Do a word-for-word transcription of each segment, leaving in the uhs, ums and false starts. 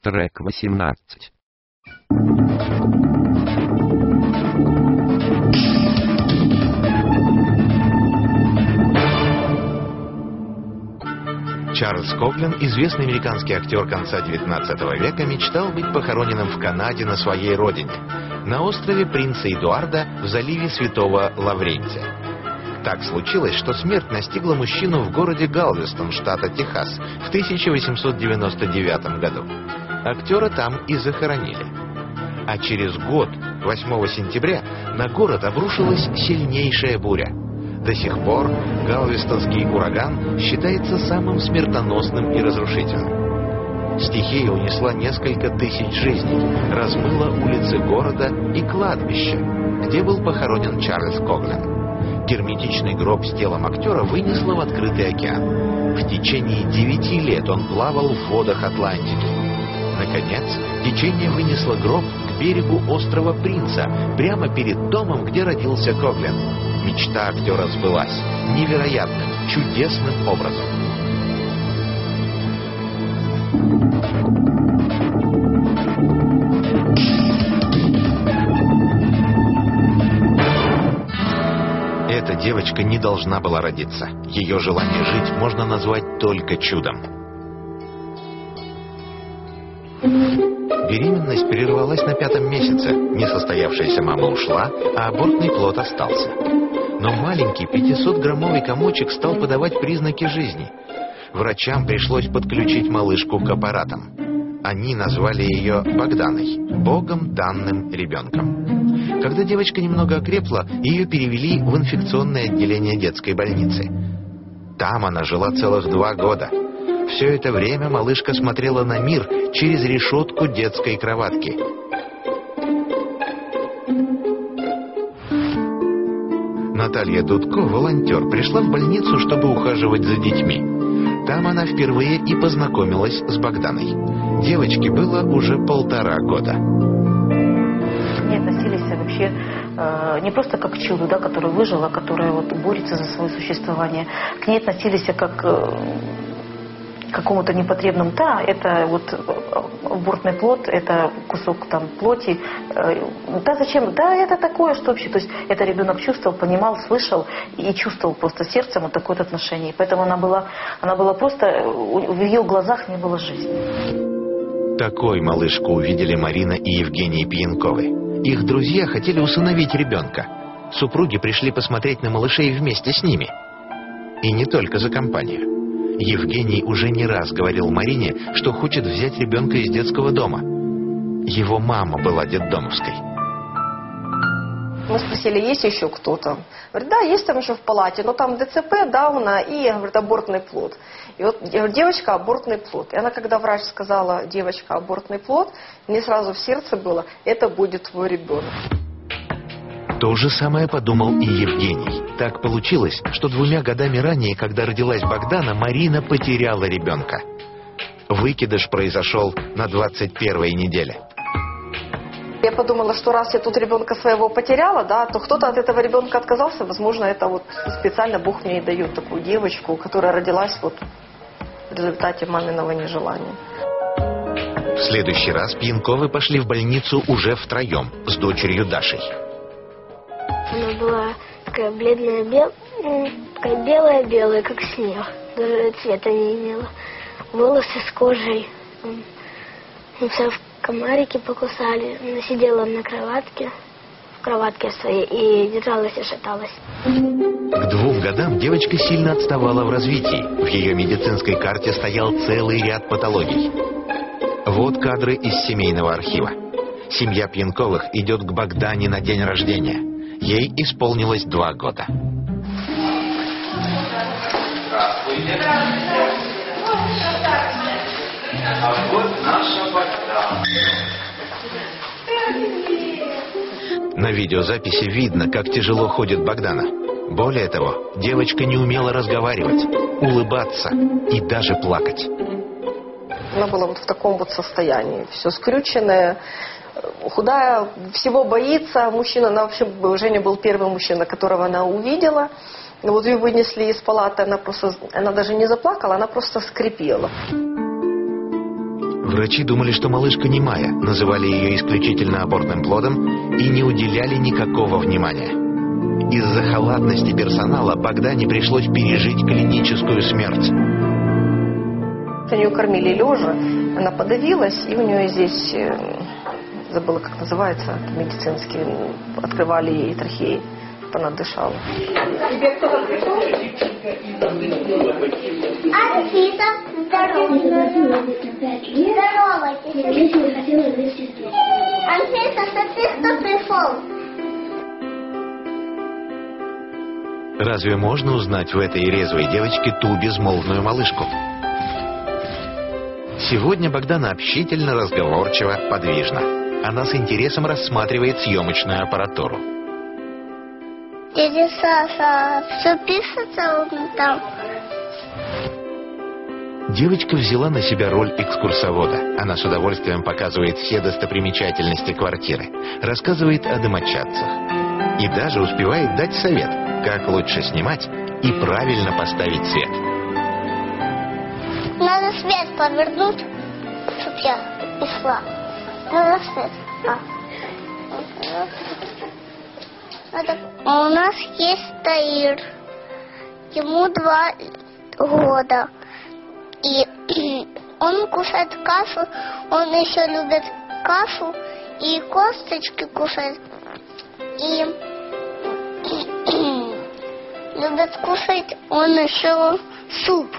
Трек восемнадцать. Чарльз Коглен, известный американский актер конца девятнадцатого века, мечтал быть похороненным в Канаде на своей родине, на острове Принца Эдуарда в заливе Святого Лаврентия. Так случилось, что смерть настигла мужчину в городе Галвестон, штата Техас, в тысяча восемьсот девяносто девятом году. Актера там и захоронили. А через год, восьмого сентября, на город обрушилась сильнейшая буря. До сих пор галвестонский ураган считается самым смертоносным и разрушительным. Стихия унесла несколько тысяч жизней, размыла улицы города и кладбище, где был похоронен Чарльз Коглен. Герметичный гроб с телом актера вынесло в открытый океан. В течение девяти лет он плавал в водах Атлантики. Наконец, течение вынесло гроб к берегу острова Принца, прямо перед домом, где родился Коглен. Мечта актера сбылась невероятным, чудесным образом. Эта девочка не должна была родиться. Ее желание жить можно назвать только чудом. Беременность прервалась на пятом месяце. Несостоявшаяся мама ушла, а абортный плод остался. Но маленький пятисотграммовый комочек стал подавать признаки жизни. Врачам пришлось подключить малышку к аппаратам. Они назвали ее Богданой, Богом данным ребенком. Когда девочка немного окрепла, ее перевели в инфекционное отделение детской больницы. Там она жила целых два года. Все это время малышка смотрела на мир через решетку детской кроватки. Наталья Дудко, волонтер, пришла в больницу, чтобы ухаживать за детьми. Там она впервые и познакомилась с Богданой. Девочке было уже полтора года. К ней относились вообще э, не просто как к чуду, да, которая выжила, которая вот борется за свое существование. К ней относились как э, к какому-то непотребному. Да, это вот абортный плод, это кусок там плоти. Э, да, зачем? Да, это такое, что вообще. То есть это ребенок чувствовал, понимал, слышал и чувствовал просто сердцем вот такое отношение. Поэтому она была, она была просто, в ее глазах не было жизни. Такой малышку увидели Марина и Евгений Пьянковы. Их друзья хотели усыновить ребенка. Супруги пришли посмотреть на малышей вместе с ними. И не только за компанию. Евгений уже не раз говорил Марине, что хочет взять ребенка из детского дома. Его мама была детдомовской. Мы спросили, есть еще кто-то? Говорит, да, есть там еще в палате, но там ДЦП, Дауна и, говорит, абортный плод. И вот я говорю, девочка, абортный плод. И она, когда врач сказала, девочка, абортный плод, мне сразу в сердце было, это будет твой ребенок. То же самое подумал и Евгений. Так получилось, что двумя годами ранее, когда родилась Богдана, Марина потеряла ребенка. Выкидыш произошел на двадцать первой неделе. Я подумала, что раз я тут ребенка своего потеряла, да, то кто-то от этого ребенка отказался. Возможно, это вот специально Бог мне и дает такую девочку, которая родилась вот в результате маминого нежелания. В следующий раз Пьянковы пошли в больницу уже втроем с дочерью Дашей. Она была такая бледная, бел... такая белая-белая, как снег. Даже цвета не имела. Волосы с кожей. Все в комарики покусали. Она сидела на кроватке, в кроватке своей, и держалась и шаталась. К двум годам девочка сильно отставала в развитии. В ее медицинской карте стоял целый ряд патологий. Вот кадры из семейного архива. Семья Пьянковых идет к Богдане на день рождения. Ей исполнилось два года. Здравствуйте. А вот наша Богдана. На видеозаписи видно, как тяжело ходит Богдана. Более того, девочка не умела разговаривать, улыбаться и даже плакать. Она была вот в таком вот состоянии, все скрюченное, худая, всего боится. Мужчина, она вообще, Женя был первый мужчина, которого она увидела. Вот ее вынесли из палаты, она просто, она даже не заплакала, она просто скрипела. Врачи думали, что малышка немая, называли ее исключительно абортным плодом и не уделяли никакого внимания. Из-за халатности персонала Богдане пришлось пережить клиническую смерть. Ее кормили лежа, она подавилась, и у нее здесь, забыла, как называется, медицинский, открывали ей трахеи, она дышала. Анфиса, здоровайтесь. Здоровайтесь. Анфиса, смотри, кто пришел. Разве можно узнать в этой резвой девочке ту безмолвную малышку? Сегодня Богдана общительно, разговорчива, подвижна. Она с интересом рассматривает съемочную аппаратуру. Дядя Саша, все пишется он там? Девочка взяла на себя роль экскурсовода. Она с удовольствием показывает все достопримечательности квартиры, рассказывает о домочадцах и даже успевает дать совет, как лучше снимать и правильно поставить свет. Надо свет повернуть, чтоб я пришла. Надо свет. А. Надо... У нас есть Таир. Ему два года. И он кушает кашу. Он еще любит кашу и косточки кушает. И любит кушать он еще суп.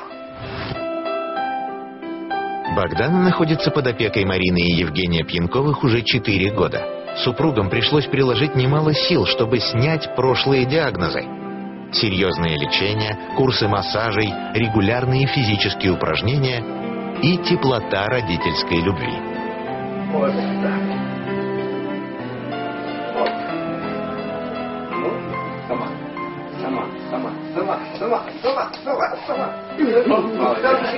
Богдана находится под опекой Марины и Евгения Пьянковых уже четыре года. Супругам пришлось приложить немало сил, чтобы снять прошлые диагнозы. Серьезное лечение, курсы массажей, регулярные физические упражнения и теплота родительской любви. Вот так. Вот. Ну, сама, сама, сама, сама, сама, сама, сама, сама.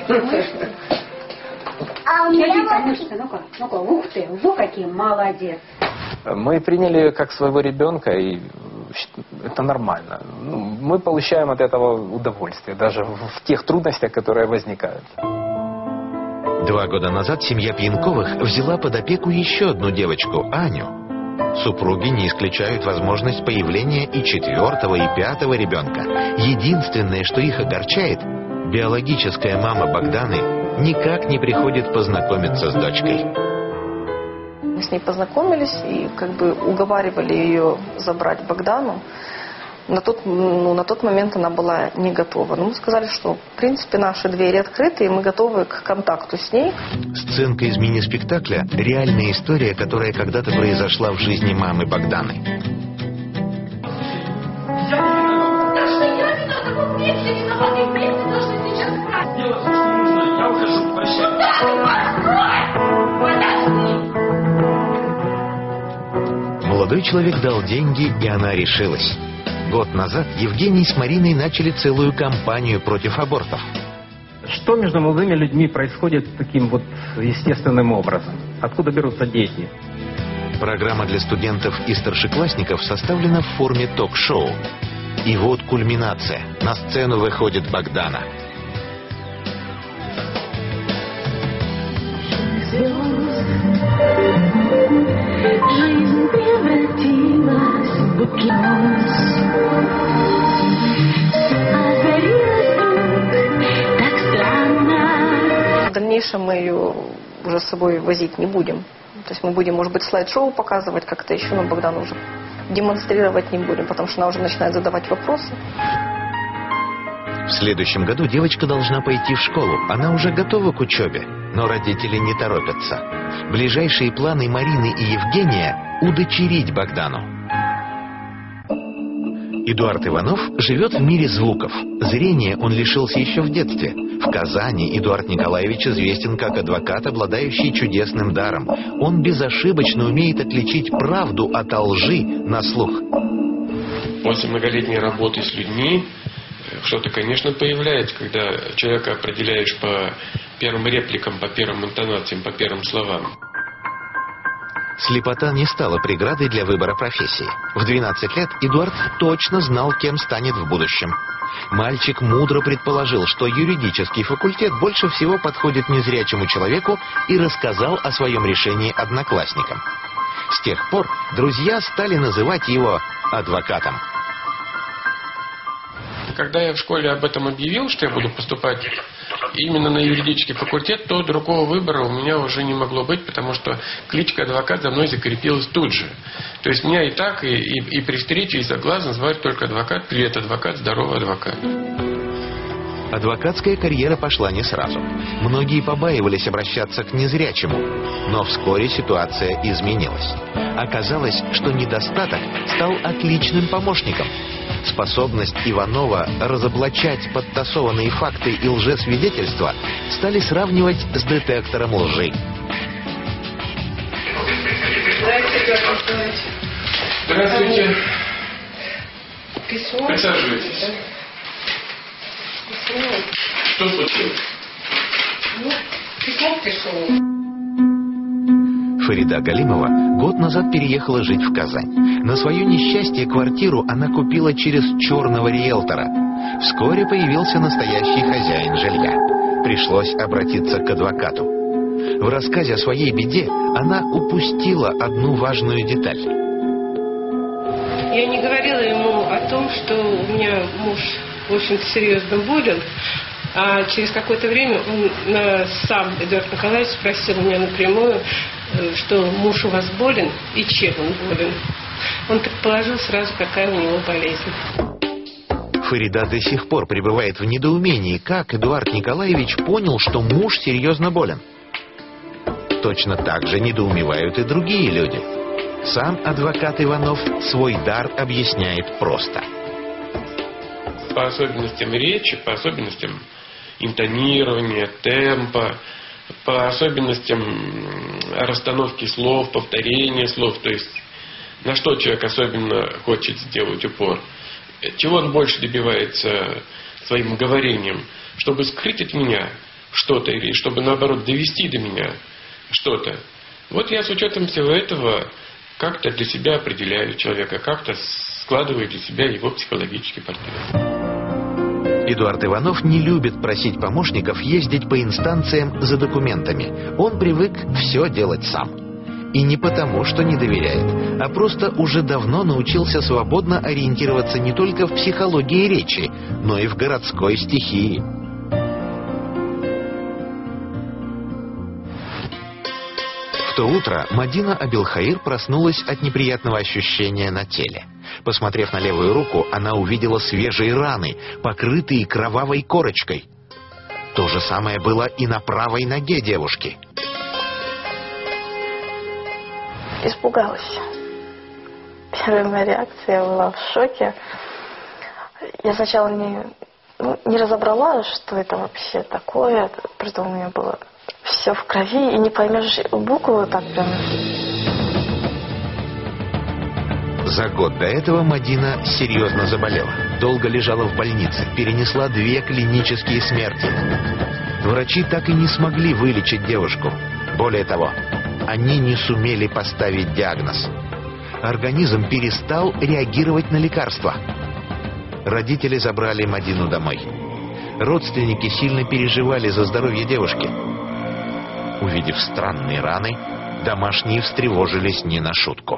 А у меня вот... Ну-ка, ну-ка, ух ты, во какие, молодец. Мы приняли как своего ребенка, и это нормально. Ну, мы получаем от этого удовольствие, даже в тех трудностях, которые возникают. Два года назад семья Пьянковых взяла под опеку еще одну девочку, Аню. Супруги не исключают возможность появления и четвертого, и пятого ребенка. Единственное, что их огорчает, биологическая мама Богданы никак не приходит познакомиться с дочкой. Мы с ней познакомились и как бы уговаривали ее забрать Богдану. На тот, ну, на тот момент она была не готова. Но мы сказали, что в принципе наши двери открыты, и мы готовы к контакту с ней. Сценка из мини-спектакля – реальная история, которая когда-то произошла в жизни мамы Богданы. Молодой человек дал деньги, и она решилась. Год назад Евгений с Мариной начали целую кампанию против абортов. Что между молодыми людьми происходит таким вот естественным образом? Откуда берутся дети? Программа для студентов и старшеклассников составлена в форме ток-шоу. И вот кульминация. На сцену выходит Богдана. В дальнейшем мы ее уже с собой возить не будем. То есть мы будем, может быть, слайд-шоу показывать как-то еще, но Богдану уже демонстрировать не будем, потому что она уже начинает задавать вопросы. В следующем году девочка должна пойти в школу. Она уже готова к учебе, но родители не торопятся. Ближайшие планы Марины и Евгения – удочерить Богдану. Эдуард Иванов живет в мире звуков. Зрения он лишился еще в детстве. В Казани Эдуард Николаевич известен как адвокат, обладающий чудесным даром. Он безошибочно умеет отличить правду от лжи на слух. После многолетней работы с людьми что-то, конечно, появляется, когда человека определяешь по первым репликам, по первым интонациям, по первым словам. Слепота не стала преградой для выбора профессии. В двенадцать лет Эдуард точно знал, кем станет в будущем. Мальчик мудро предположил, что юридический факультет больше всего подходит незрячему человеку, и рассказал о своем решении одноклассникам. С тех пор друзья стали называть его адвокатом. Когда я в школе об этом объявил, что я буду поступать именно на юридический факультет, то другого выбора у меня уже не могло быть, потому что кличка адвокат за мной закрепилась тут же. То есть меня и так, и, и, и при встрече, и за глаз называют только адвокат. Привет, адвокат, здорово, адвокат. Адвокатская карьера пошла не сразу. Многие побаивались обращаться к незрячему, но вскоре ситуация изменилась. Оказалось, что недостаток стал отличным помощником. Способность Иванова разоблачать подтасованные факты и лжесвидетельства стали сравнивать с детектором лжи. Здравствуйте. Присаживайтесь. Что случилось? Ну, письмо пришло. Фарида Галимова год назад переехала жить в Казань. На свое несчастье квартиру она купила через черного риэлтора. Вскоре появился настоящий хозяин жилья. Пришлось обратиться к адвокату. В рассказе о своей беде она упустила одну важную деталь. Я не говорила ему о том, что у меня муж, в общем-то, серьезно болен. А через какое-то время он э, сам, Эдуард Николаевич, спросил меня напрямую, э, что муж у вас болен и чем он болен. Он предположил сразу, какая у него болезнь. Фарида до сих пор пребывает в недоумении, как Эдуард Николаевич понял, что муж серьезно болен. Точно так же недоумевают и другие люди. Сам адвокат Иванов свой дар объясняет просто. По особенностям речи, по особенностям интонирования, темпа, по особенностям расстановки слов, повторения слов, то есть на что человек особенно хочет сделать упор, чего он больше добивается своим говорением, чтобы скрыть от меня что-то или чтобы наоборот довести до меня что-то. Вот я с учетом всего этого как-то для себя определяю человека, как-то складываю для себя его психологический портрет. Эдуард Иванов не любит просить помощников ездить по инстанциям за документами. Он привык все делать сам. И не потому, что не доверяет, а просто уже давно научился свободно ориентироваться не только в психологии речи, но и в городской стихии. В то утро Мадина Абилхаир проснулась от неприятного ощущения на теле. Посмотрев на левую руку, она увидела свежие раны, покрытые кровавой корочкой. То же самое было и на правой ноге девушки. Испугалась. Первая моя реакция была в шоке. Я сначала не, ну, не разобрала, что это вообще такое. Притом у меня было все в крови, и не поймешь буквы так прям. За год до этого Мадина серьезно заболела. Долго лежала в больнице, перенесла две клинические смерти. Врачи так и не смогли вылечить девушку. Более того, они не сумели поставить диагноз. Организм перестал реагировать на лекарства. Родители забрали Мадину домой. Родственники сильно переживали за здоровье девушки. Увидев странные раны, домашние встревожились не на шутку.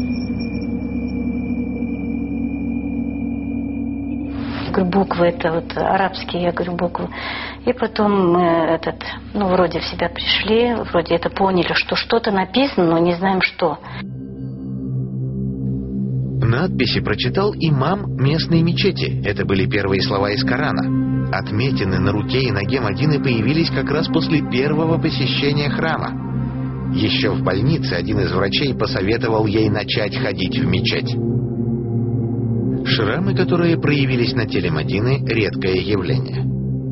Я говорю, буквы, это вот арабские, я говорю, буквы. И потом мы этот, ну, вроде в себя пришли, вроде это поняли, что что-то написано, но не знаем что. Надписи прочитал имам местной мечети. Это были первые слова из Корана. Отметины на руке и ноге Мадины появились как раз после первого посещения храма. Еще в больнице один из врачей посоветовал ей начать ходить в мечеть. Шрамы, которые проявились на теле Мадины, редкое явление.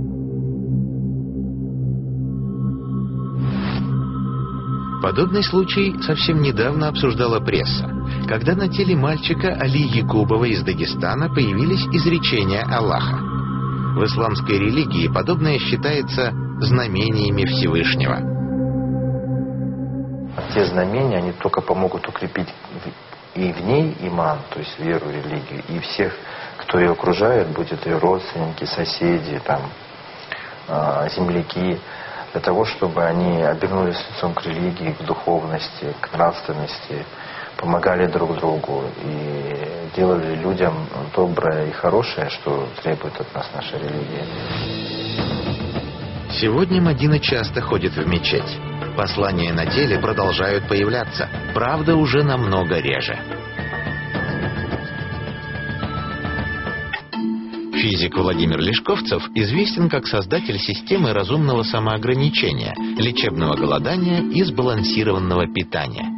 Подобный случай совсем недавно обсуждала пресса, когда на теле мальчика Али Якубова из Дагестана появились изречения Аллаха. В исламской религии подобное считается знамениями Всевышнего. Те знамения, они только помогут укрепить и в ней иман, то есть веру, религию, и всех кто ее окружает, будь это ее родственники, соседи, там, земляки, для того, чтобы они обернулись лицом к религии, к духовности, к нравственности, помогали друг другу и делали людям доброе и хорошее, что требует от нас наша религия. Сегодня Мадина часто ходит в мечеть. Послания на теле продолжают появляться, правда, уже намного реже. Физик Владимир Лешковцев известен как создатель системы разумного самоограничения, лечебного голодания и сбалансированного питания.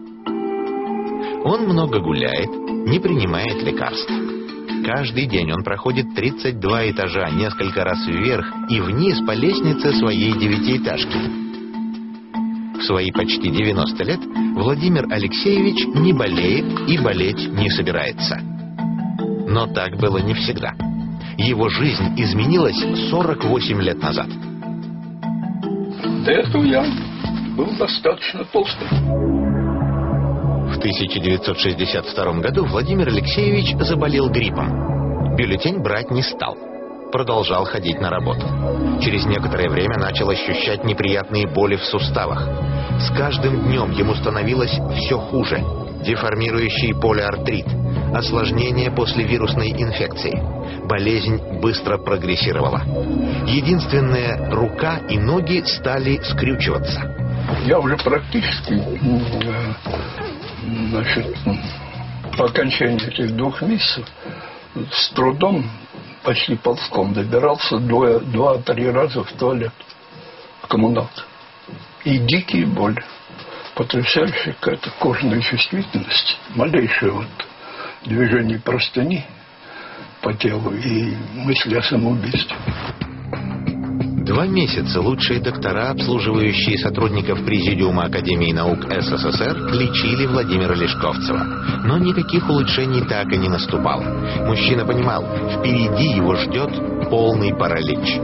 Он много гуляет, не принимает лекарств. Каждый день он проходит тридцать два этажа, несколько раз вверх и вниз по лестнице своей девятиэтажки. В свои почти девяносто лет Владимир Алексеевич не болеет и болеть не собирается. Но так было не всегда. Его жизнь изменилась сорок восемь лет назад. До этого я был достаточно толстым. В тысяча девятьсот шестьдесят втором году Владимир Алексеевич заболел гриппом. Бюллетень брать не стал. Продолжал ходить на работу. Через некоторое время начал ощущать неприятные боли в суставах. С каждым днем ему становилось все хуже. Деформирующий полиартрит, осложнения после вирусной инфекции. Болезнь быстро прогрессировала. Единственная рука и ноги стали скрючиваться. Я уже практически, значит, по окончании этих двух месяцев с трудом, почти ползком добирался два-три раза в туалет, в коммуналке. И дикие боли, потрясающая какая-то кожная чувствительность, малейшее вот движение простыни по телу и мысли о самоубийстве. Два месяца лучшие доктора, обслуживающие сотрудников Президиума Академии наук СССР, лечили Владимира Лешковцева. Но никаких улучшений так и не наступало. Мужчина понимал, впереди его ждет полный паралич.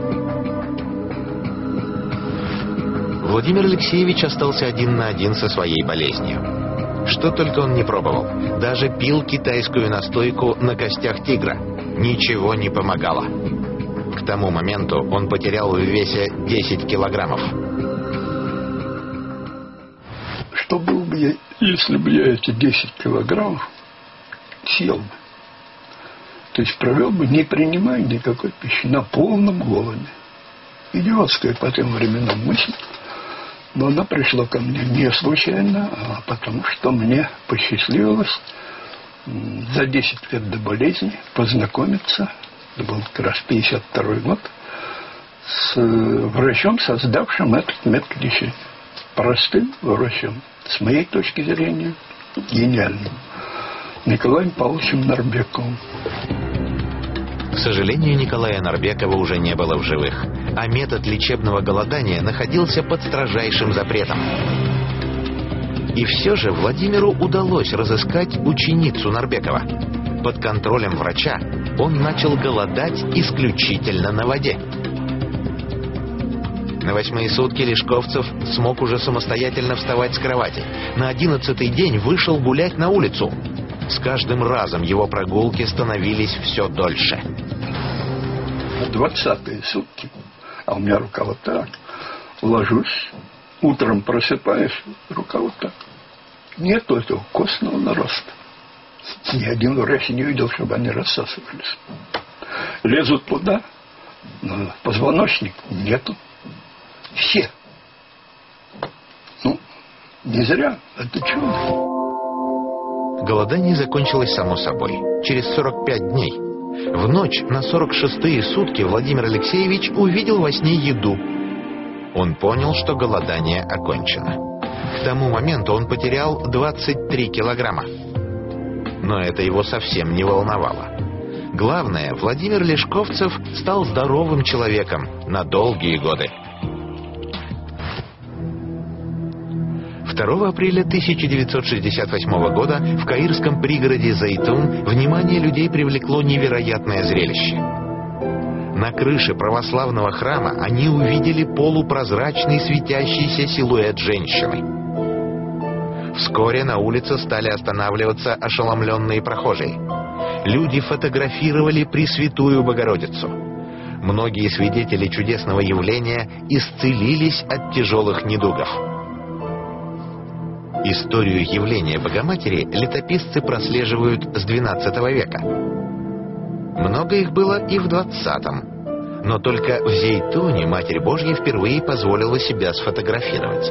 Владимир Алексеевич остался один на один со своей болезнью. Что только он не пробовал. Даже пил китайскую настойку на костях тигра. Ничего не помогало. К тому моменту он потерял в весе десять килограммов. Что было бы, я, если бы я эти десять килограммов съел бы? То есть провел бы, не принимая никакой пищи, на полном голоде. Идиотская по тем временам мысль. Но она пришла ко мне не случайно, а потому что мне посчастливилось за десять лет до болезни познакомиться, это был как раз пятьдесят второй год, с врачом, создавшим этот метод лечения. Простым врачом, с моей точки зрения, гениальным. Николаем Павловичем Нарбековым. К сожалению, Николая Нарбекова уже не было в живых, а метод лечебного голодания находился под строжайшим запретом. И все же Владимиру удалось разыскать ученицу Нарбекова. Под контролем врача он начал голодать исключительно на воде. На восьмые сутки Лешковцев смог уже самостоятельно вставать с кровати. На одиннадцатый день вышел гулять на улицу. С каждым разом его прогулки становились все дольше. Двадцатые сутки, а у меня рука вот так. Ложусь, утром просыпаюсь, рука вот так. Нету этого костного нароста. Ни один врач не видел, чтобы они рассасывались. Лезут туда, но позвоночник нету. Все. Ну, не зря, это чудо. Голодание закончилось само собой, через сорок пять дней. В ночь на сорок шестые сутки Владимир Алексеевич увидел во сне еду. Он понял, что голодание окончено. К тому моменту он потерял двадцать три килограмма. Но это его совсем не волновало. Главное, Владимир Лешковцев стал здоровым человеком на долгие годы. второго апреля тысяча девятьсот шестьдесят восьмого года в каирском пригороде Зайтун внимание людей привлекло невероятное зрелище. На крыше православного храма они увидели полупрозрачный светящийся силуэт женщины. Вскоре на улице стали останавливаться ошеломленные прохожие. Люди фотографировали Пресвятую Богородицу. Многие свидетели чудесного явления исцелились от тяжелых недугов. Историю явления Богоматери летописцы прослеживают с двенадцатого века. Много их было и в двадцатом. Но только в Зейтуне Матерь Божья впервые позволила себя сфотографировать.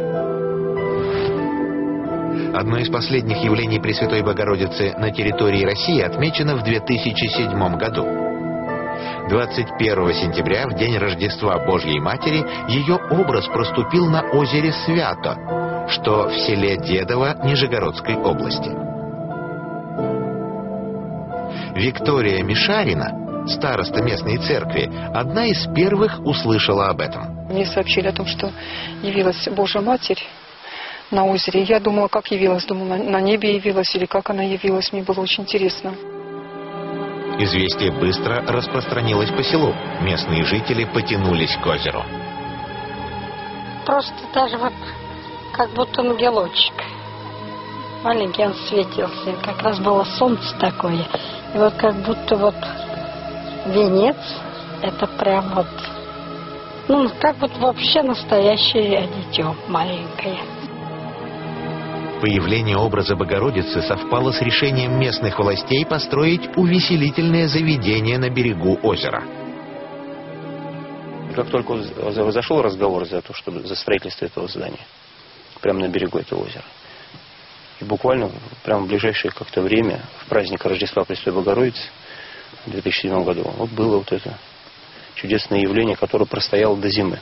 Одно из последних явлений Пресвятой Богородицы на территории России отмечено в две тысячи седьмом году. двадцать первого сентября, в день Рождества Божьей Матери, ее образ проступил на озере Свято, что в селе Дедово Нижегородской области. Виктория Мишарина, староста местной церкви, одна из первых услышала об этом. Мне сообщили о том, что явилась Божья Матерь на озере. Я думала, как явилась. Думала, на небе явилась или как она явилась. Мне было очень интересно. Известие быстро распространилось по селу. Местные жители потянулись к озеру. Просто даже вот как будто ангелочек. Маленький он светился. Как раз было солнце такое. И вот как будто вот венец, это прям вот, ну, как вот вообще настоящее дитё маленькое. Появление образа Богородицы совпало с решением местных властей построить увеселительное заведение на берегу озера. Как только зашел разговор за то, чтобы за строительство этого здания, прямо на берегу этого озера, и буквально прямо в ближайшее как-то время, в праздник Рождества Пресвятой Богородицы в две тысячи седьмом году, вот было вот это чудесное явление, которое простояло до зимы.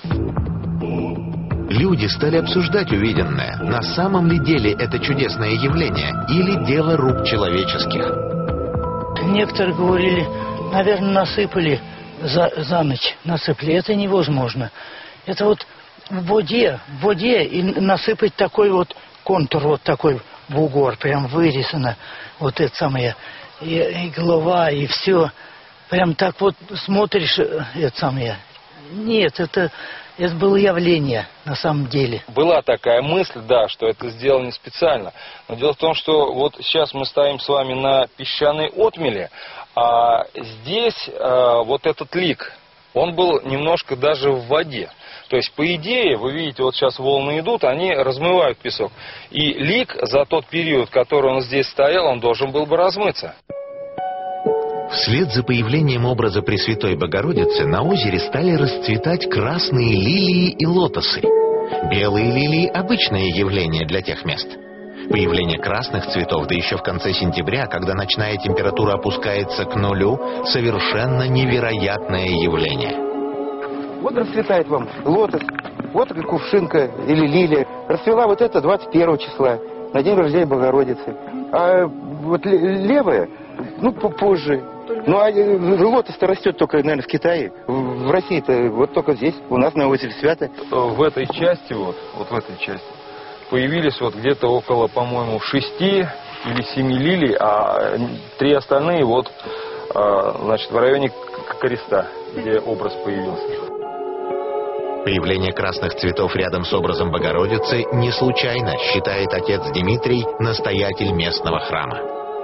Люди стали обсуждать увиденное. На самом ли деле это чудесное явление или дело рук человеческих? Некоторые говорили, наверное, насыпали за, за ночь. Насыпали. Это невозможно. Это вот в воде, в воде и насыпать такой вот контур, вот такой бугор, прям вырисано. Вот это самое. И, и голова, и все. Прям так вот смотришь, это самое. Нет, это... Это было явление, на самом деле. Была такая мысль, да, что это сделано не специально. Но дело в том, что вот сейчас мы стоим с вами на песчаной отмеле, а здесь а, вот этот лик, он был немножко даже в воде. То есть, по идее, вы видите, вот сейчас волны идут, они размывают песок. И лик за тот период, который он здесь стоял, он должен был бы размыться. Вслед за появлением образа Пресвятой Богородицы на озере стали расцветать красные лилии и лотосы. Белые лилии – обычное явление для тех мест. Появление красных цветов, да еще в конце сентября, когда ночная температура опускается к нулю, совершенно невероятное явление. Вот расцветает вам лотос, вот кувшинка или лилия. Расцвела вот это двадцать первого числа, на день рождения Богородицы. А вот левая, ну, попозже. Ну, а лотос-то растет только, наверное, в Китае. В России-то вот только здесь, у нас на озере Свято. В этой части, вот, вот в этой части, появились вот где-то около, по-моему, шести или семи лилий, а три остальные вот, значит, в районе креста, где образ появился. Появление красных цветов рядом с образом Богородицы не случайно, считает отец Дмитрий, настоятель местного храма.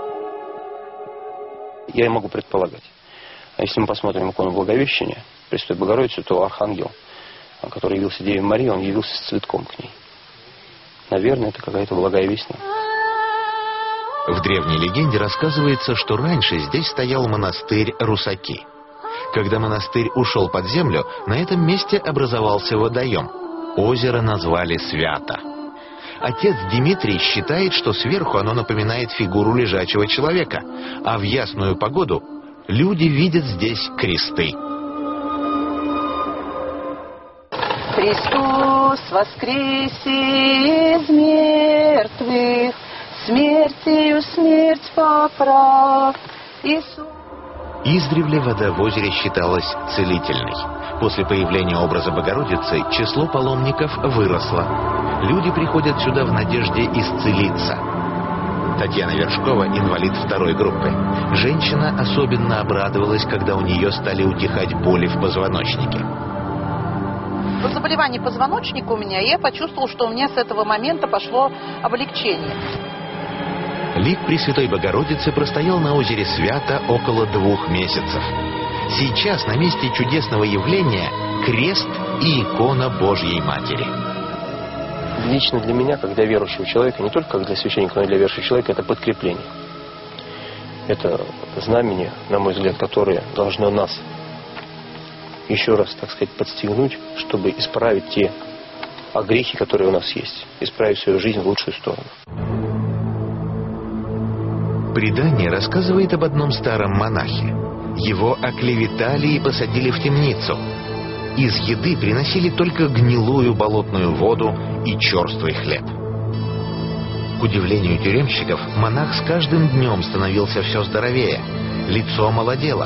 Я могу предполагать. А если мы посмотрим икону Благовещения, Пресвятой Богородицы, то архангел, который явился Деве Марии, он явился с цветком к ней. Наверное, это какая-то благая вестня. В древней легенде рассказывается, что раньше здесь стоял монастырь Русаки. Когда монастырь ушел под землю, на этом месте образовался водоем. Озеро назвали Свято. Отец Дмитрий считает, что сверху оно напоминает фигуру лежачего человека, а в ясную погоду люди видят здесь кресты. Христос воскресе из мертвых, смертью смерть поправ. Иисус. Издревле вода в озере считалась целительной. После появления образа Богородицы число паломников выросло. Люди приходят сюда в надежде исцелиться. Татьяна Вершкова, инвалид второй группы. Женщина особенно обрадовалась, когда у нее стали утихать боли в позвоночнике. Заболевание позвоночника у меня, и я почувствовала, что у меня с этого момента пошло облегчение. Лик Пресвятой Богородицы простоял на озере Свято около двух месяцев. Сейчас на месте чудесного явления крест и икона Божьей Матери. Лично для меня, как для верующего человека, не только как для священника, но и для верующего человека, это подкрепление. Это знамение, на мой взгляд, которое должно нас еще раз, так сказать, подстегнуть, чтобы исправить те огрехи, которые у нас есть, исправить свою жизнь в лучшую сторону. Предание рассказывает об одном старом монахе. Его оклеветали и посадили в темницу. Из еды приносили только гнилую болотную воду и черствый хлеб. К удивлению тюремщиков, монах с каждым днем становился все здоровее, лицо молодело.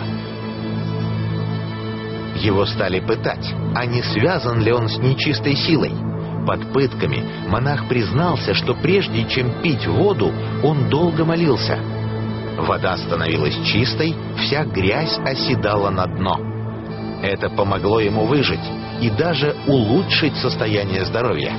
Его стали пытать, а не связан ли он с нечистой силой. Под пытками монах признался, что прежде чем пить воду, он долго молился. Вода становилась чистой, вся грязь оседала на дно. Это помогло ему выжить и даже улучшить состояние здоровья.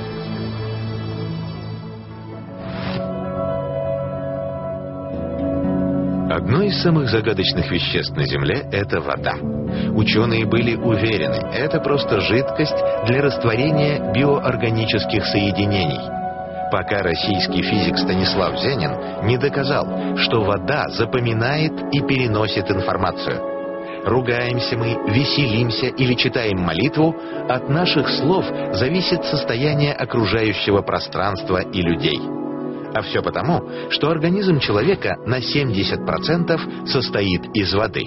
Одно из самых загадочных веществ на Земле – это вода. Ученые были уверены, это просто жидкость для растворения биоорганических соединений. Пока российский физик Станислав Зенин не доказал, что вода запоминает и переносит информацию. Ругаемся мы, веселимся или читаем молитву, от наших слов зависит состояние окружающего пространства и людей. А все потому, что организм человека на семьдесят процентов состоит из воды.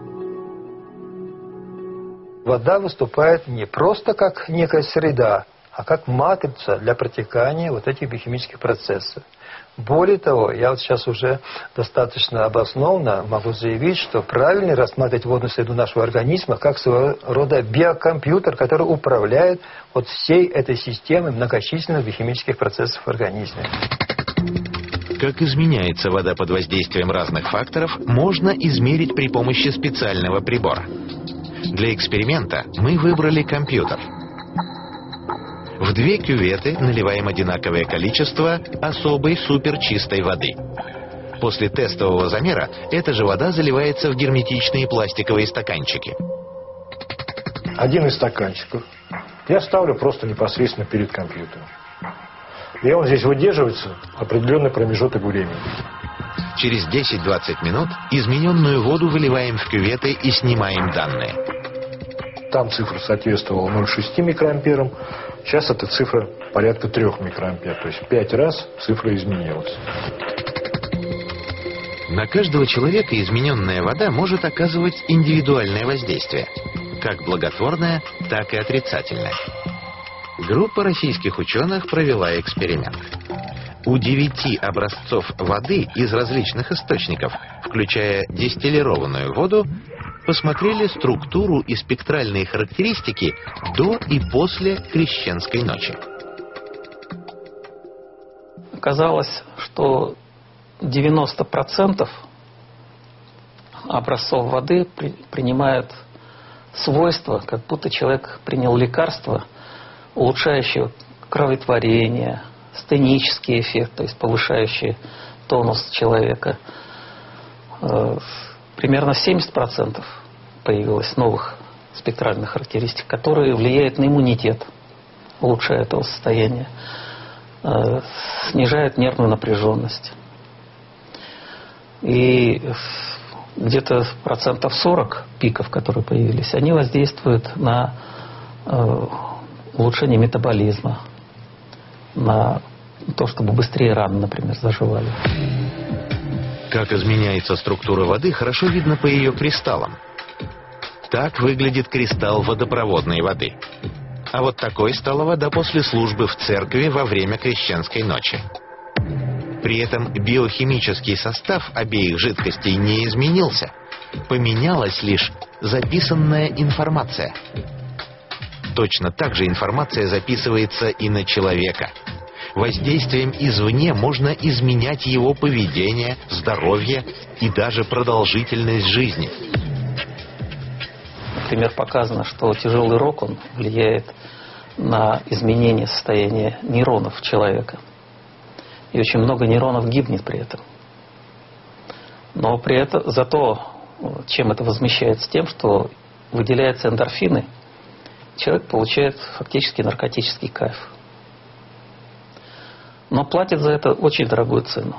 Вода выступает не просто как некая среда, а как матрица для протекания вот этих биохимических процессов. Более того, я вот сейчас уже достаточно обоснованно могу заявить, что правильно рассматривать водную среду нашего организма как своего рода биокомпьютер, который управляет вот всей этой системой многочисленных биохимических процессов в организме. Как изменяется вода под воздействием разных факторов, можно измерить при помощи специального прибора. Для эксперимента мы выбрали компьютер. В две кюветы наливаем одинаковое количество особой суперчистой воды. После тестового замера эта же вода заливается в герметичные пластиковые стаканчики. Один из стаканчиков я ставлю просто непосредственно перед компьютером. И он здесь выдерживается определенный промежуток времени. Через десять-двадцать минут измененную воду выливаем в кюветы и снимаем данные. Там цифра соответствовала ноль целых шесть десятых микроамперам. Сейчас эта цифра порядка трёх микроампер. То есть в пять раз цифра изменилась. На каждого человека измененная вода может оказывать индивидуальное воздействие. Как благотворное, так и отрицательное. Группа российских ученых провела эксперимент. У девяти образцов воды из различных источников, включая дистиллированную воду, посмотрели структуру и спектральные характеристики до и после крещенской ночи. Оказалось, что девяносто процентов образцов воды при, принимают свойства, как будто человек принял лекарство, улучшающее кроветворение, стенический эффект, то есть повышающий тонус человека. Примерно семьдесят процентов появилось новых спектральных характеристик, которые влияют на иммунитет, улучшают его состояние, снижают нервную напряженность. И где-то процентов сорок пиков, которые появились, они воздействуют на улучшение метаболизма, на то, чтобы быстрее раны, например, заживали. Как изменяется структура воды, хорошо видно по ее кристаллам. Так выглядит кристалл водопроводной воды. А вот такой стала вода после службы в церкви во время крещенской ночи. При этом биохимический состав обеих жидкостей не изменился. Поменялась лишь записанная информация. Точно так же информация записывается и на человека. Воздействием извне можно изменять его поведение, здоровье и даже продолжительность жизни. Например, показано, что тяжелый рок он влияет на изменение состояния нейронов человека. И очень много нейронов гибнет при этом. Но при этом, зато, чем это возмещается? Тем, что выделяются эндорфины, человек получает фактически наркотический кайф. Но платит за это очень дорогую цену.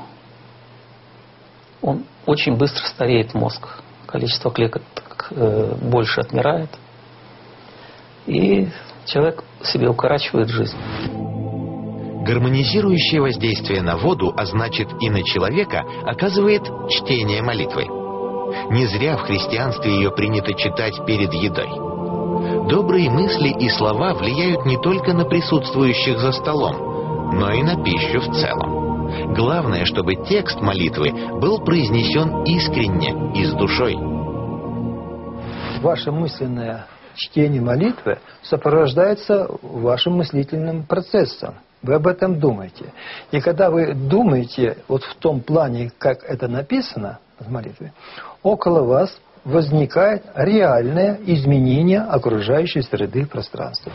Он очень быстро стареет мозг. Количество клеток э, больше отмирает. И человек себе укорачивает жизнь. Гармонизирующее воздействие на воду, а значит и на человека, оказывает чтение молитвы. Не зря в христианстве ее принято читать перед едой. Добрые мысли и слова влияют не только на присутствующих за столом, но и на пищу в целом. Главное, чтобы текст молитвы был произнесен искренне и с душой. Ваше мысленное чтение молитвы сопровождается вашим мыслительным процессом. Вы об этом думаете. И когда вы думаете вот в том плане, как это написано в молитве, около вас возникает реальное изменение окружающей среды пространства.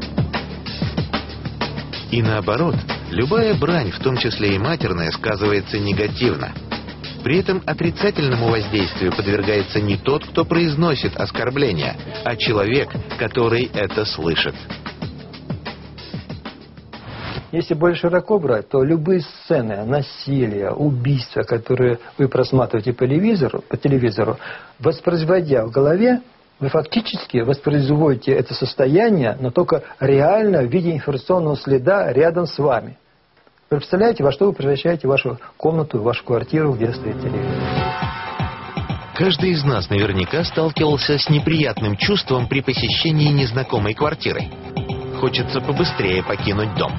И наоборот, любая брань, в том числе и матерная, сказывается негативно. При этом отрицательному воздействию подвергается не тот, кто произносит оскорбление, а человек, который это слышит. Если более широко брать, то любые сцены насилия, убийства, которые вы просматриваете по телевизору, по телевизору, воспроизводя в голове, вы фактически воспроизводите это состояние, но только реально в виде информационного следа рядом с вами. Вы представляете, во что вы превращаете вашу комнату, вашу квартиру, где стоит телевизор? Каждый из нас наверняка сталкивался с неприятным чувством при посещении незнакомой квартиры. Хочется побыстрее покинуть дом.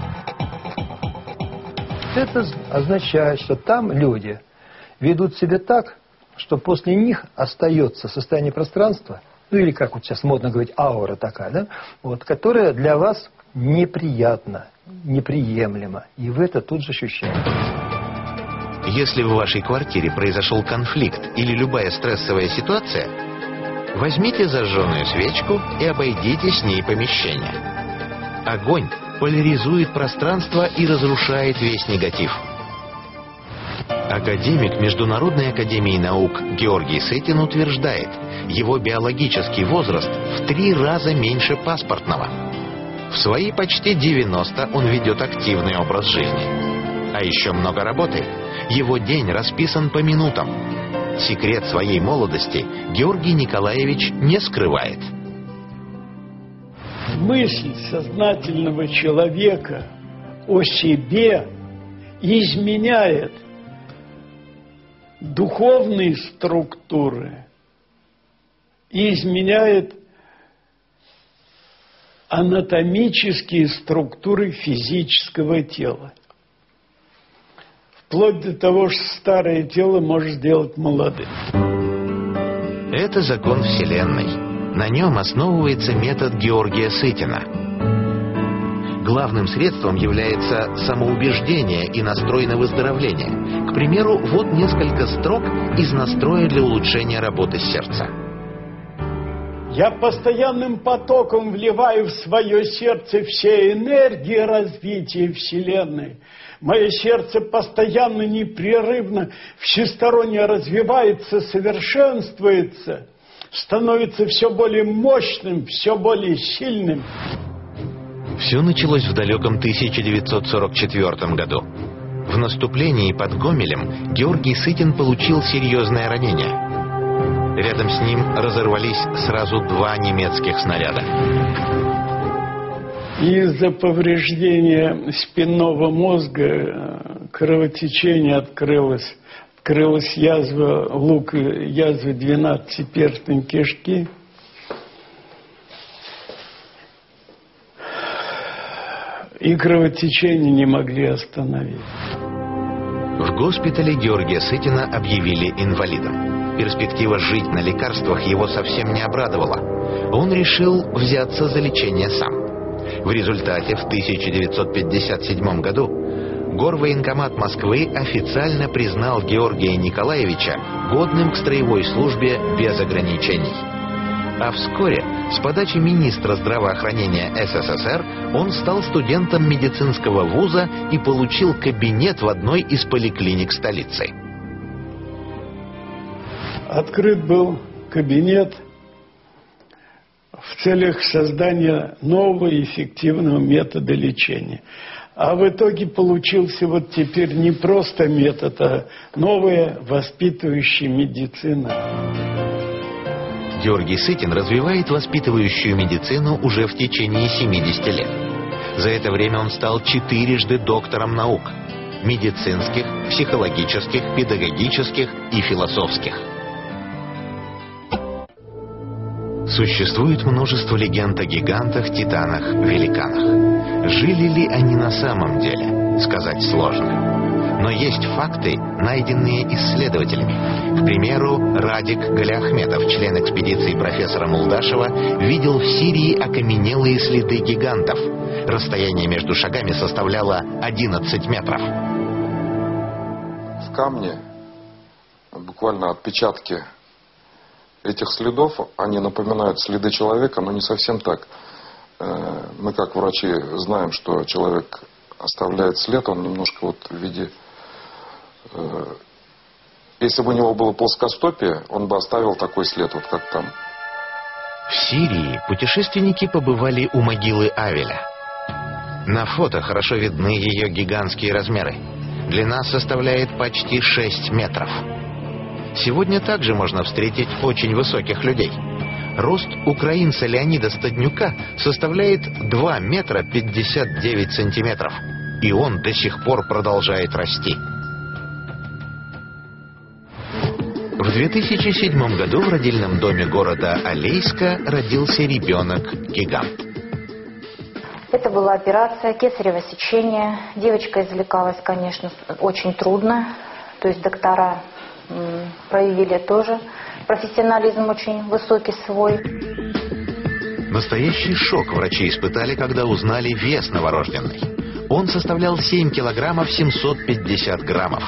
Это означает, что там люди ведут себя так, что после них остается состояние пространства, ну или как вот сейчас модно говорить, аура такая, да, вот, которая для вас неприятна, неприемлема, и вы это тут же ощущаете. Если в вашей квартире произошел конфликт или любая стрессовая ситуация, возьмите зажженную свечку и обойдите с ней помещение. Огонь поляризует пространство и разрушает весь негатив. Академик Международной академии наук Георгий Сытин утверждает, его биологический возраст в три раза меньше паспортного. В свои почти девяносто он ведет активный образ жизни. А еще много работы. Его день расписан по минутам. Секрет своей молодости Георгий Николаевич не скрывает. Мысль сознательного человека о себе изменяет духовные структуры и изменяет анатомические структуры физического тела. Вплоть до того, что старое тело может сделать молодым. Это закон Вселенной. На нем основывается метод Георгия Сытина. Главным средством является самоубеждение и настрой на выздоровление. К примеру, вот несколько строк из настроя для улучшения работы сердца. Я постоянным потоком вливаю в свое сердце все энергии развития Вселенной. Мое сердце постоянно, непрерывно, всесторонне развивается, совершенствуется, становится все более мощным, все более сильным. Все началось в далеком тысяча девятьсот сорок четвёртом году. В наступлении под Гомелем Георгий Сытин получил серьезное ранение. Рядом с ним разорвались сразу два немецких снаряда. Из-за повреждения спинного мозга кровотечение открылось. Открылась язва лука, язва двенадцатиперстной кишки. И кровотечение не могли остановить. В госпитале Георгия Сытина объявили инвалидом. Перспектива жить на лекарствах его совсем не обрадовала. Он решил взяться за лечение сам. В результате в тысяча девятьсот пятьдесят седьмом году Горвоенкомат Москвы официально признал Георгия Николаевича годным к строевой службе без ограничений. А вскоре, с подачи министра здравоохранения СССР, он стал студентом медицинского вуза и получил кабинет в одной из поликлиник столицы. открыт был кабинет в целях создания нового и эффективного метода лечения. А в итоге получился вот теперь не просто метод, а новая воспитывающая медицина. Георгий Сытин развивает воспитывающую медицину уже в течение семидесяти лет. За это время он стал четырежды доктором наук – медицинских, психологических, педагогических и философских. Существует множество легенд о гигантах, титанах, великанах. Жили ли они на самом деле, сказать сложно. Но есть факты, найденные исследователями. К примеру, Радик Галиахметов, член экспедиции профессора Мулдашева, видел в Сирии окаменелые следы гигантов. Расстояние между шагами составляло одиннадцать метров. В камне буквально отпечатки этих следов, они напоминают следы человека, но не совсем так. Мы, как врачи, знаем, что человек оставляет след, он немножко вот в виде... Если бы у него было плоскостопие, он бы оставил такой след, вот как там. В Сирии путешественники побывали у могилы Авеля. На фото хорошо видны ее гигантские размеры. Длина составляет почти шесть метров. Сегодня также можно встретить очень высоких людей. Рост украинца Леонида Стаднюка составляет два метра пятьдесят девять сантиметров. И он до сих пор продолжает расти. В две тысячи седьмом году в родильном доме города Алейска родился ребенок-гигант. Это была операция, кесарево сечение. Девочка извлекалась, конечно, очень трудно. То есть доктора м, проявили тоже профессионализм очень высокий свой. Настоящий шок врачи испытали, когда узнали вес новорожденной. Он составлял семь килограммов семьсот пятьдесят граммов.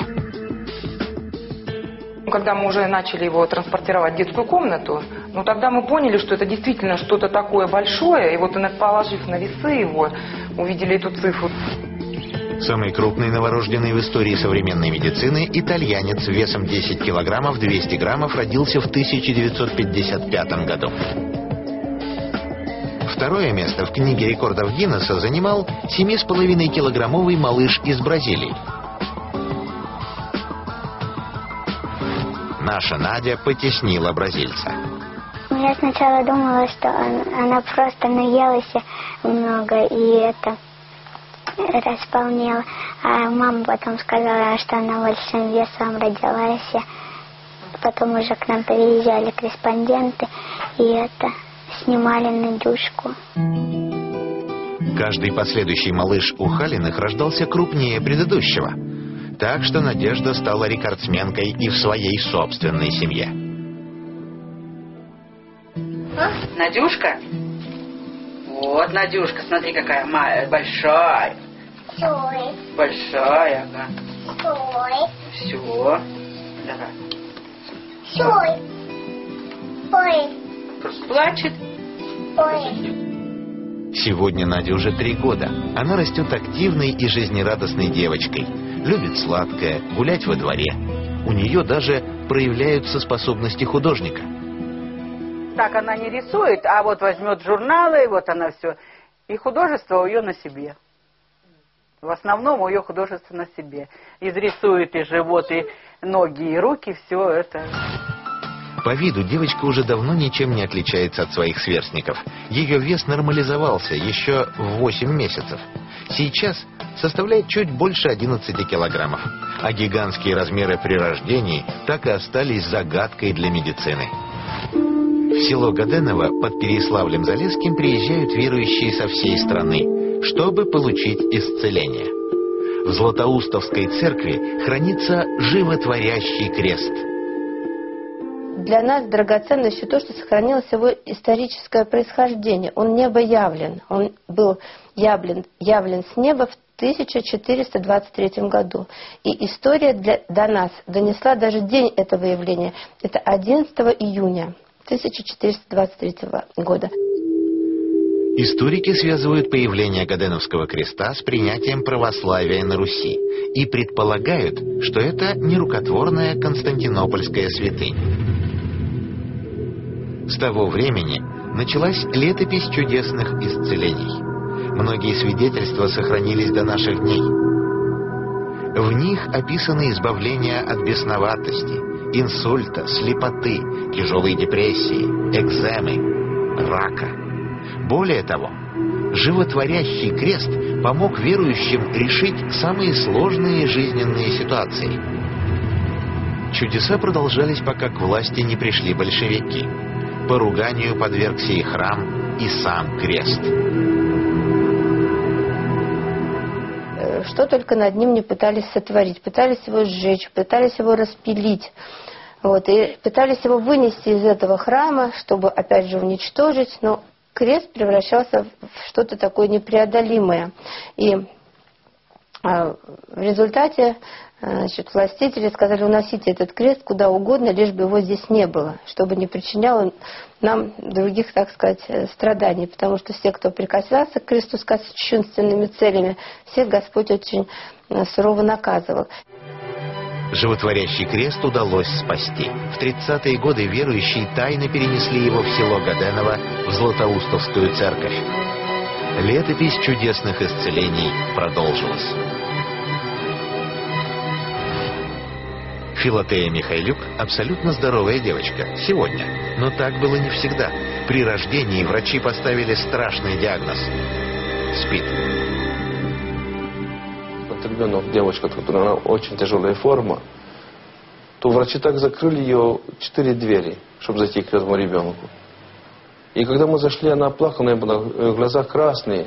Когда мы уже начали его транспортировать в детскую комнату, ну тогда мы поняли, что это действительно что-то такое большое. И вот, положив на весы его, увидели эту цифру. Самый крупный новорожденный в истории современной медицины, итальянец весом десять килограммов двести граммов, родился в тысяча девятьсот пятьдесят пятом году. Второе место в книге рекордов Гиннесса занимал семь с половиной килограммовый малыш из Бразилии. Наша Надя потеснила бразильца. Я сначала думала, что она просто наелась много и это располнела. А мама потом сказала, что она большим весом родилась. Потом уже к нам приезжали корреспонденты и это снимали Надюшку. Каждый последующий малыш у Халиных рождался крупнее предыдущего. Так что Надежда стала рекордсменкой и в своей собственной семье. А? Надюшка? Вот, Надюшка, смотри, какая моя большая. Ой. Большая, ага. Ой. Все. Давай. Ой. Ой. Просто плачет. Ой. Сегодня Наде уже три года. Она растет активной и жизнерадостной девочкой. Любит сладкое, гулять во дворе. У нее даже проявляются способности художника. Так она не рисует, а вот возьмет журналы, вот она все. И художество у ее на себе. В основном у ее художество на себе. Изрисует и живот, и ноги, и руки, все это. По виду девочка уже давно ничем не отличается от своих сверстников. Ее вес нормализовался еще в восемь месяцев. Сейчас составляет чуть больше одиннадцати килограммов. А гигантские размеры при рождении так и остались загадкой для медицины. В село Гаденово под Переяславлем-Залесским приезжают верующие со всей страны, чтобы получить исцеление. В Златоустовской церкви хранится животворящий крест. Для нас драгоценно еще то, что сохранилось его историческое происхождение. Он небоявлен. Он был явлен, явлен с неба в тысяча четыреста двадцать третьем году. И история для, до нас донесла даже день этого явления. Это одиннадцатого июня тысяча четыреста двадцать третьего года. Историки связывают появление Гаденовского креста с принятием православия на Руси и предполагают, что это нерукотворная константинопольская святынь. С того времени началась летопись чудесных исцелений. Многие свидетельства сохранились до наших дней. В них описаны избавления от бесноватости, инсульта, слепоты, тяжелой депрессии, экземы, рака. Более того, животворящий крест помог верующим решить самые сложные жизненные ситуации. Чудеса продолжались, пока к власти не пришли большевики. Поруганию подвергся и храм, и сам крест. Что только над ним не пытались сотворить. Пытались его сжечь, пытались его распилить. Вот, и пытались его вынести из этого храма, чтобы опять же уничтожить. Но крест превращался в что-то такое непреодолимое. И а, в результате значит, властители сказали: уносите этот крест куда угодно, лишь бы его здесь не было, чтобы не причинял нам других, так сказать, страданий. Потому что все, кто прикасался к кресту с кощунственными целями, всех Господь очень сурово наказывал. Животворящий крест удалось спасти. В тридцатые годы верующие тайно перенесли его в село Гаденово, в Златоустовскую церковь. Летопись чудесных исцелений продолжилась. Филатея Михайлюк – абсолютно здоровая девочка. Сегодня. Но так было не всегда. При рождении врачи поставили страшный диагноз – СПИД. Вот ребенок, девочка, она очень тяжелая форма, то врачи так закрыли ее четыре двери, чтобы зайти к этому ребенку. И когда мы зашли, она оплаканная была, глаза красные.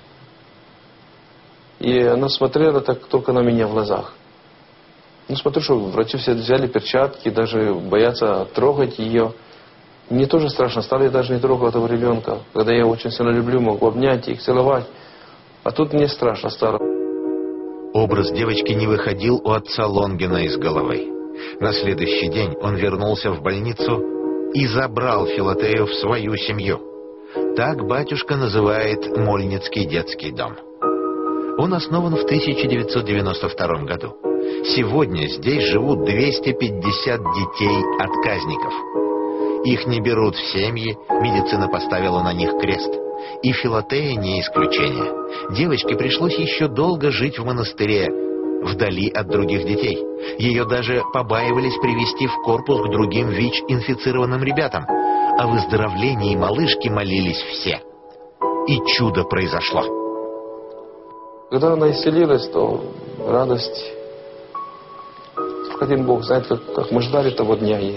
И она смотрела так только на меня в глазах. Ну, смотрю, что врачи все взяли перчатки, даже боятся трогать ее. Мне тоже страшно стало, я даже не трогал этого ребенка. Когда я очень сильно люблю, могу обнять их, целовать. А тут мне страшно стало. Образ девочки не выходил у отца Лонгина из головы. На следующий день он вернулся в больницу и забрал Филатею в свою семью. Так батюшка называет Мольницкий детский дом. Он основан в тысяча девятьсот девяносто втором году. Сегодня здесь живут двести пятьдесят детей-отказников. Их не берут в семьи, медицина поставила на них крест. И Филатея не исключение. Девочке пришлось еще долго жить в монастыре, вдали от других детей. Ее даже побаивались привести в корпус к другим ВИЧ-инфицированным ребятам. О выздоровлении малышки молились все. И чудо произошло. Когда она исцелилась, то радость... Один Бог знает, как, как мы ждали того дня ей.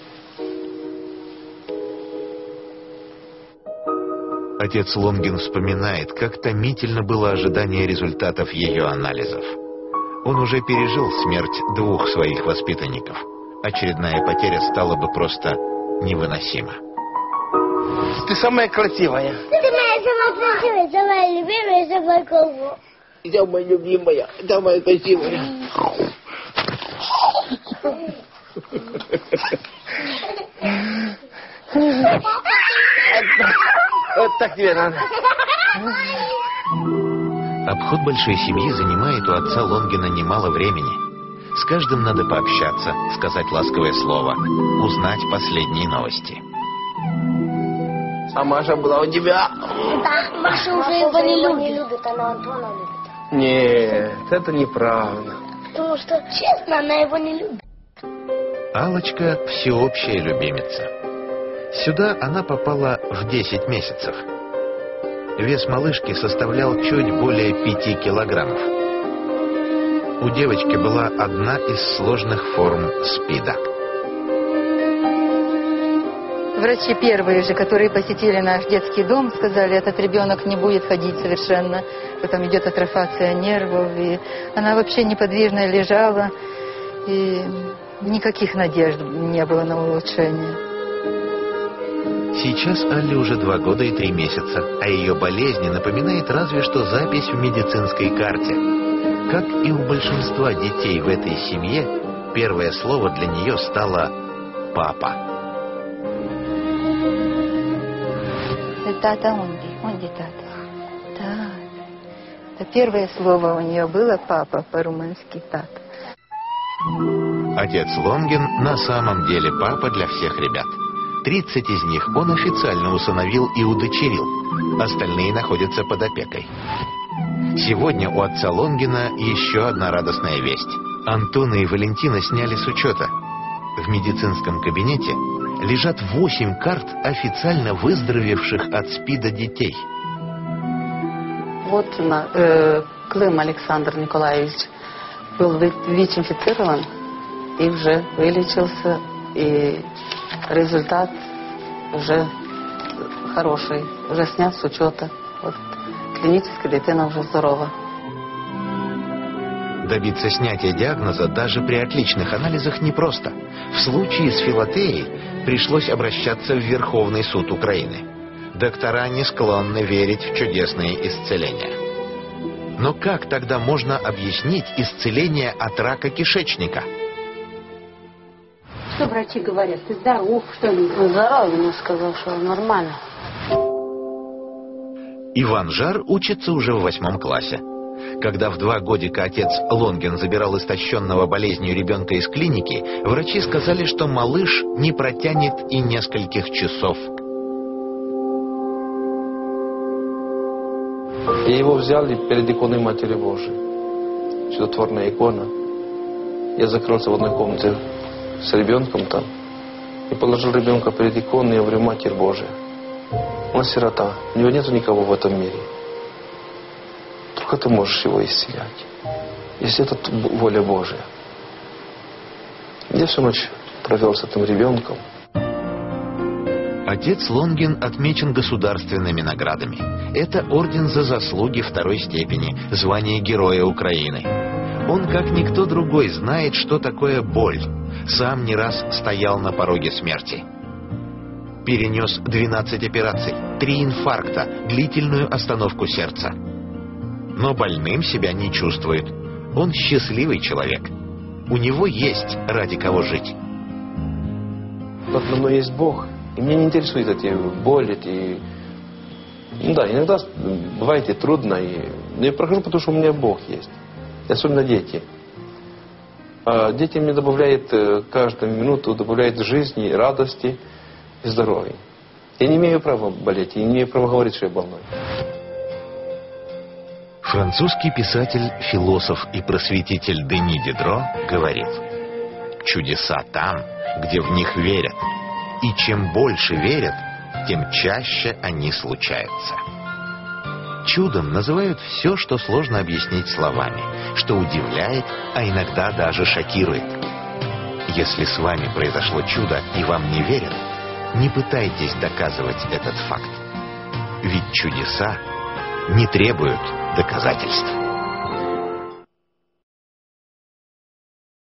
Отец Лонгин вспоминает, как томительно было ожидание результатов ее анализов. Он уже пережил смерть двух своих воспитанников. Очередная потеря стала бы просто невыносима. Ты самая красивая. Ты моя самая красивая, самая любимая, самая красивая. Самая любимая, самая красивая. Вот так тебе надо. Обход большой семьи занимает у отца Лонгина немало времени. С каждым надо пообщаться, сказать ласковое слово, узнать последние новости. А Маша была у тебя? Да, Маша уже его не любит. не любит, она Антона любит. Нет, это неправда. Потому что, честно, она его не любит. Аллочка – всеобщая любимица. Сюда она попала в десять месяцев. Вес малышки составлял чуть более пяти килограммов. У девочки была одна из сложных форм СПИДа. Врачи первые же, которые посетили наш детский дом, сказали, этот ребенок не будет ходить совершенно, что там идет атрофация нервов, и она вообще неподвижно лежала, и никаких надежд не было на улучшение. Сейчас Алле уже два года и три месяца, а ее болезни напоминает разве что запись в медицинской карте. Как и у большинства детей в этой семье, первое слово для нее стало «папа». Тата онди, онди тата. Так. Это первое слово у нее было «папа», по-румынски «тата». Отец Лонгин на самом деле папа для всех ребят. тридцать из них он официально усыновил и удочерил. Остальные находятся под опекой. Сегодня у отца Лонгина еще одна радостная весть. Антона и Валентина сняли с учета. В медицинском кабинете лежат восемь карт официально выздоровевших от СПИДа детей. Вот э, Клым Александр Николаевич был ВИЧ-инфицирован и уже вылечился, и результат уже хороший, уже снят с учета. Вот, клинически дитина уже здорова. Добиться снятия диагноза даже при отличных анализах непросто. В случае с Филатеей пришлось обращаться в Верховный суд Украины. Доктора не склонны верить в чудесные исцеления. Но как тогда можно объяснить исцеление от рака кишечника? Что врачи говорят? Ты здоров, что ли? Здоровый, но сказал, что нормально. Иван Жар учится уже в восьмом классе. Когда в два годика отец Лонгин забирал истощенного болезнью ребенка из клиники, врачи сказали, что малыш не протянет и нескольких часов. И его взяли перед иконой Матери Божией. Чудотворная икона. Я закрылся в одной комнате с ребенком там и положил ребенка перед иконой и говорю: Матерь Божия, он сирота, у него нет никого в этом мире. Только ты можешь его исцелять, если это воля Божия. Я всю ночь провел с этим ребенком. Отец Лонгин отмечен государственными наградами. Это орден за заслуги второй степени, звание Героя Украины. Он, как никто другой, знает, что такое боль. Сам не раз стоял на пороге смерти. Перенес двенадцать операций, три инфаркта, длительную остановку сердца. Но больным себя не чувствует. Он счастливый человек. У него есть ради кого жить. Надо мной есть Бог. И меня не интересуют эти боли, эти... Ну да, иногда бывает и трудно. И... Но я прохожу, потому что у меня Бог есть. И особенно дети. А дети мне добавляют каждую минуту, добавляют жизни, радости и здоровья. Я не имею права болеть, я не имею права говорить, что я больной. Французский писатель, философ и просветитель Дени Дидро говорит: чудеса там, где в них верят. И чем больше верят, тем чаще они случаются. Чудом называют все, что сложно объяснить словами, что удивляет, а иногда даже шокирует. Если с вами произошло чудо и вам не верят, не пытайтесь доказывать этот факт. Ведь чудеса не требуют доказательств.